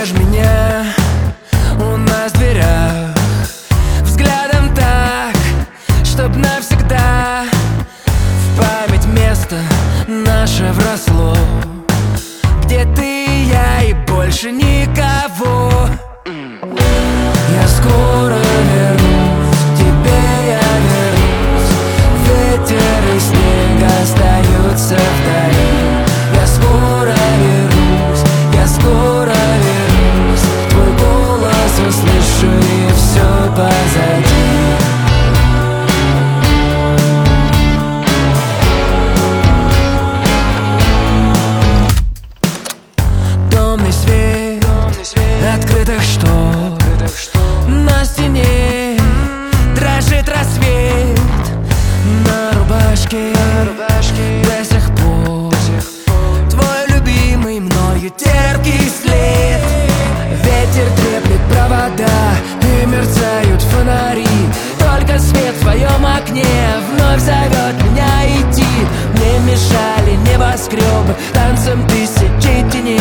Зарежь меня у нас в дверях взглядом так, чтоб навсегда в память место наше вросло, где ты и я и больше никого. Я скоро вернусь, к тебе я вернусь. Ветер и снег остаются вдали. Я скоро вернусь, я скоро вернусь. Твой голос услышу и все позади. Томный свет открытых штор, на стене дрожит рассвет. На рубашке до сих пор твой любимый мною терпкий след. Ветер треплет провода и мерцают фонари. Только свет в своем окне вновь зовет меня идти. Мне мешали небоскребы, танцем тысячи теней.